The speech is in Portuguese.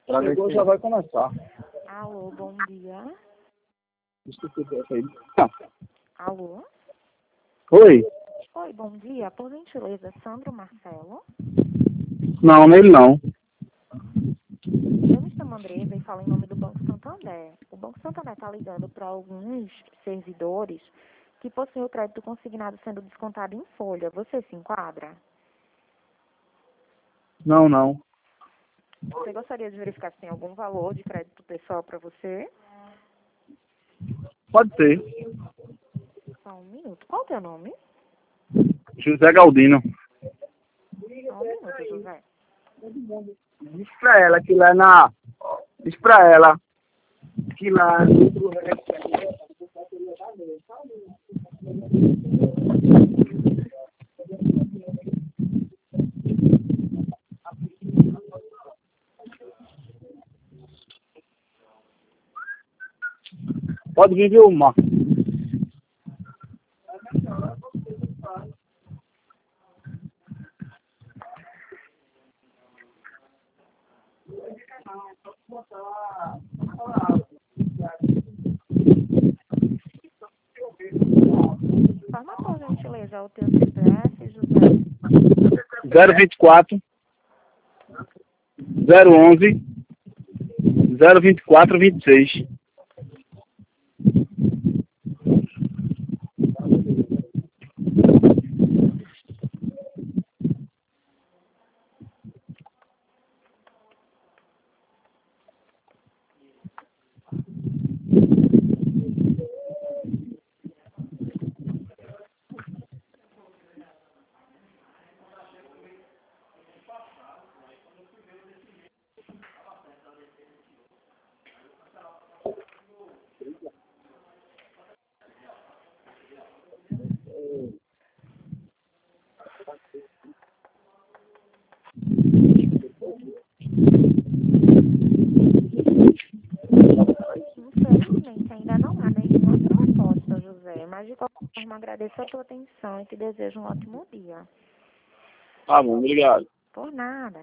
Chegou, já vai começar. Alô, bom dia. Esqueci essa aí. Alô? Oi? Oi, bom dia. Por gentileza, Sandro Marcelo. Não, nele não. Eu me chamo Andresa e falo em nome do Banco Santander. O Banco Santander está ligando para alguns servidores que possuem o crédito consignado sendo descontado em folha. Você se enquadra? Não. Você gostaria de verificar se tem algum valor de crédito pessoal para você? Pode ser. Só um minuto. Qual o teu nome? José Galdino. Só um minuto, José. Diz pra ela que lá na... Diz pra ela que lá... Pode vir, viu, Marcos? Forma por gentileza o teu CPF, José. 024 011 024 26. Infelizmente, ainda não há nenhuma proposta, José. Mas, de qualquer forma, agradeço a tua atenção e te desejo um ótimo dia. Tá bom, obrigado. Por nada.